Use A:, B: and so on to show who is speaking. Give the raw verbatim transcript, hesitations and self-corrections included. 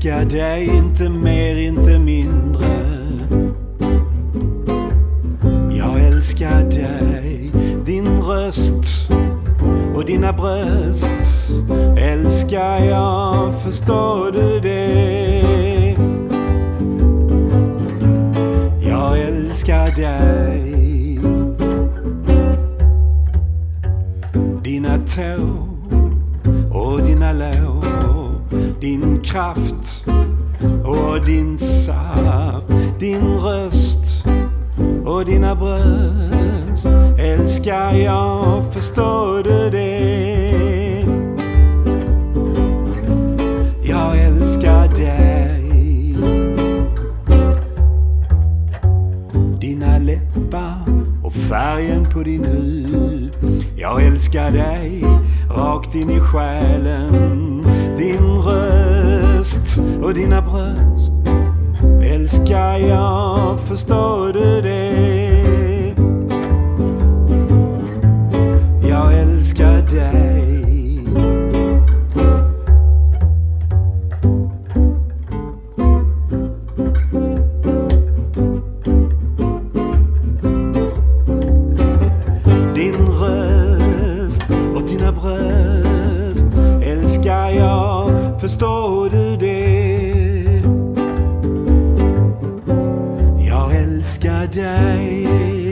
A: älskar dig, inte mer, inte mindre. Jag älskar dig, din röst och dina bröst. Älskar jag, förstår du det? Jag älskar dig. Dina tår och dina lår, din kraft och din saft, din röst och dina bröst. Älskar jag, förstår du det? Jag älskar dig. Dina läppar och färgen på din hud. Jag älskar dig rakt in i själen. Din röst och dina bröst. Älskar jag, förstår du det? Jag älskar dig. Din röst och dina bröst. Älskar jag, förstår du det? Jag älskar dig.